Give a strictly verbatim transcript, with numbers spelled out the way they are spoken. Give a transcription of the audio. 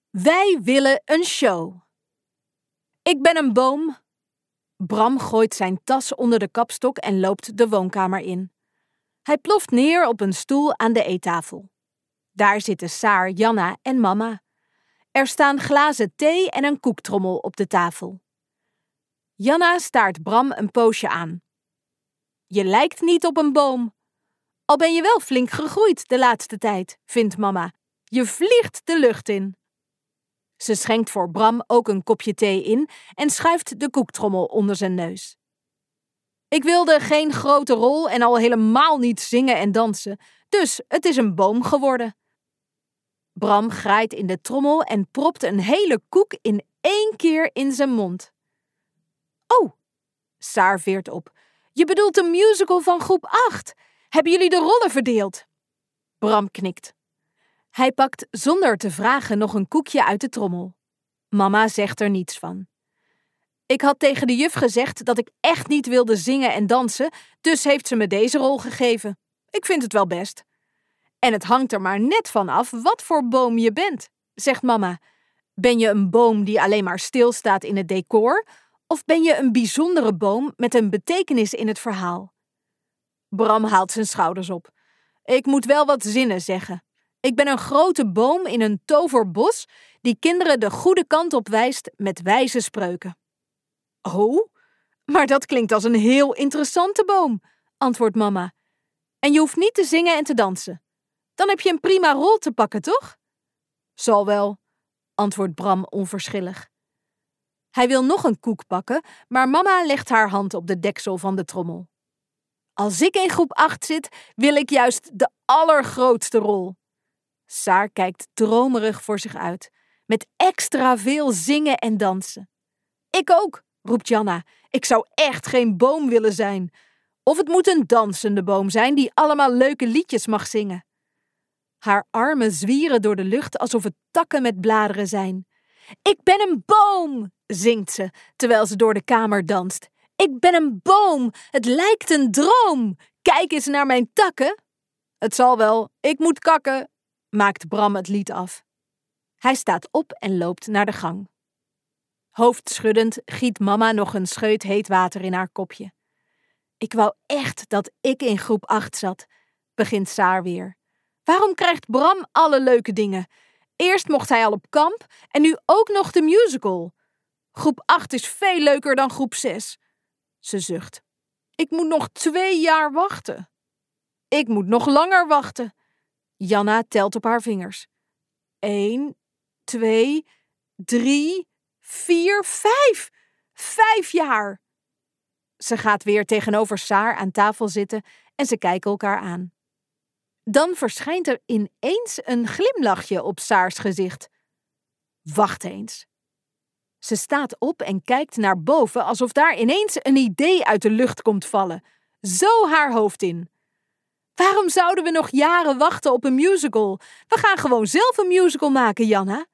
Wij willen een show. Ik ben een boom. Bram gooit zijn tas onder de kapstok en loopt de woonkamer in. Hij ploft neer op een stoel aan de eettafel. Daar zitten Saar, Janna en mama. Er staan glazen thee en een koektrommel op de tafel. Janna staart Bram een poosje aan. Je lijkt niet op een boom. Al ben je wel flink gegroeid de laatste tijd, vindt mama. Je vliegt de lucht in. Ze schenkt voor Bram ook een kopje thee in en schuift de koektrommel onder zijn neus. Ik wilde geen grote rol en al helemaal niet zingen en dansen, dus het is een boom geworden. Bram graait in de trommel en propt een hele koek in één keer in zijn mond. Oh, Saar veert op. Je bedoelt een musical van groep acht. Hebben jullie de rollen verdeeld? Bram knikt. Hij pakt zonder te vragen nog een koekje uit de trommel. Mama zegt er niets van. Ik had tegen de juf gezegd dat ik echt niet wilde zingen en dansen, dus heeft ze me deze rol gegeven. Ik vind het wel best. En het hangt er maar net van af wat voor boom je bent, zegt mama. Ben je een boom die alleen maar stilstaat in het decor, of ben je een bijzondere boom met een betekenis in het verhaal? Bram haalt zijn schouders op. Ik moet wel wat zinnen zeggen. Ik ben een grote boom in een toverbos die kinderen de goede kant op wijst met wijze spreuken. Oh, maar dat klinkt als een heel interessante boom, antwoordt mama. En je hoeft niet te zingen en te dansen. Dan heb je een prima rol te pakken, toch? Zal wel, antwoordt Bram onverschillig. Hij wil nog een koek pakken, maar mama legt haar hand op de deksel van de trommel. Als ik in groep acht zit, wil ik juist de allergrootste rol. Saar kijkt dromerig voor zich uit, met extra veel zingen en dansen. Ik ook, roept Janna. Ik zou echt geen boom willen zijn. Of het moet een dansende boom zijn die allemaal leuke liedjes mag zingen. Haar armen zwieren door de lucht alsof het takken met bladeren zijn. Ik ben een boom, zingt ze, terwijl ze door de kamer danst. Ik ben een boom, het lijkt een droom. Kijk eens naar mijn takken. Het zal wel, ik moet kakken, maakt Bram het lied af. Hij staat op en loopt naar de gang. Hoofdschuddend giet mama nog een scheut heet water in haar kopje. Ik wou echt dat ik in groep acht zat, begint Saar weer. Waarom krijgt Bram alle leuke dingen? Eerst mocht hij al op kamp en nu ook nog de musical. Groep acht is veel leuker dan groep zes. Ze zucht. Ik moet nog twee jaar wachten. Ik moet nog langer wachten. Janna telt op haar vingers. Eén, twee, drie, vier, vijf. Vijf jaar. Ze gaat weer tegenover Saar aan tafel zitten en ze kijken elkaar aan. Dan verschijnt er ineens een glimlachje op Saars gezicht. Wacht eens. Ze staat op en kijkt naar boven alsof daar ineens een idee uit de lucht komt vallen. Zo haar hoofd in. Waarom zouden we nog jaren wachten op een musical? We gaan gewoon zelf een musical maken, Janna.